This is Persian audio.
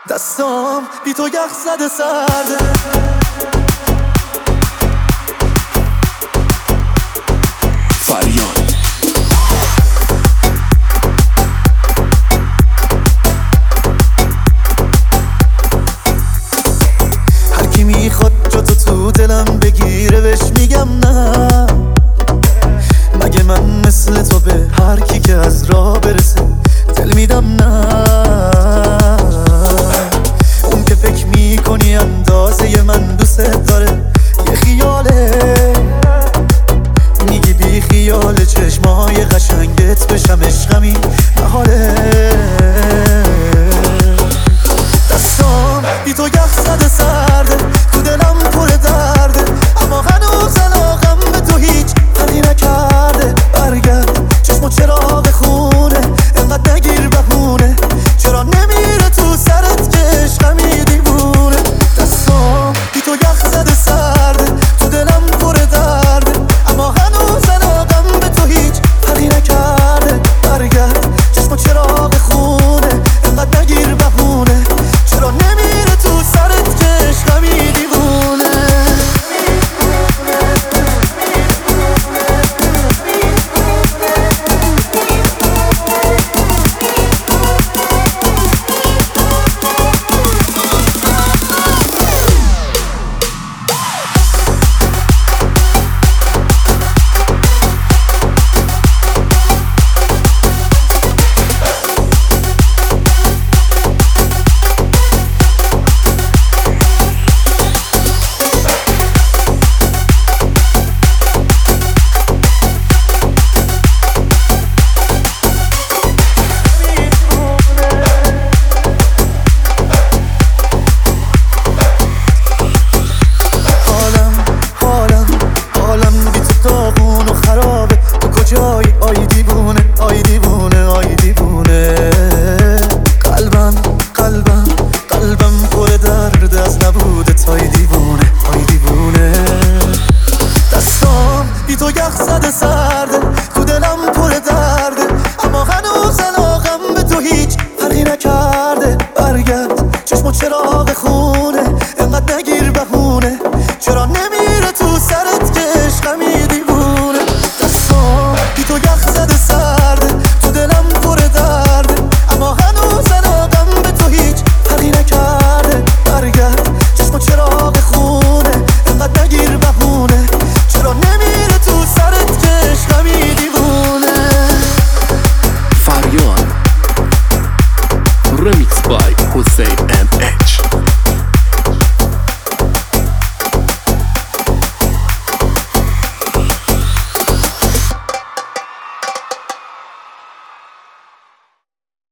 دستام بی تو یخ زده سرده. فریاد هر کی میخواد جا تو دلم بگیره بهش میگم نه. مگه من مثل تو به هر کی که از راه برسه دل میدم نه. اون که فکر میکنی اندازه من دوست داره یه خیاله. میگی بی خیال چشمای قشنگت بشم عشقمی محاله. دستام بی تو یخ زده سرده، تو دلم پر درده، اما هنوز علاقم به تو هیچ فرقی نکرده. برگرد چشم و چراغ خونه، انقدر نگیر بهونه، چرا نمیره تو سرت که عشقمی دیوونه. دستام بی تو یخ زده سرده، تو دلم پر درده، اما هنوز علاقم به تو هیچ فرقی نکرده. برگرد چشم و چراغ خونه، انقدر نگیر بهونه، چرا نمیره تو سرت که عشقمی دیوونه. داغون و خرابه، تو کجایی آی دیوونه، آی دیوونه، آی دیوونه. قلبم پر درد از نبودت، آی دیوونه، آی دیوونه. دستام بی تو یخ زده سرده، تو دلم پر درده، اما هنوز علاقم به تو هیچ فرقی نکرده. برگرد چشم و چراغ خونه، انقدر نگیر بهونه، چرا نمیره تو سرت که عشقمی دیوونه. دستام بی تو یخ زده سرده، تو دلم پر درده، اما هنوز علاقم به تو هیچ فرقی نکرده. برگرد چشم و چراغ خونه، انقدر نگیر بهونه، چرا نمیره تو سرت که عشقمی دیوونه. فریاد Remix by Hussein MH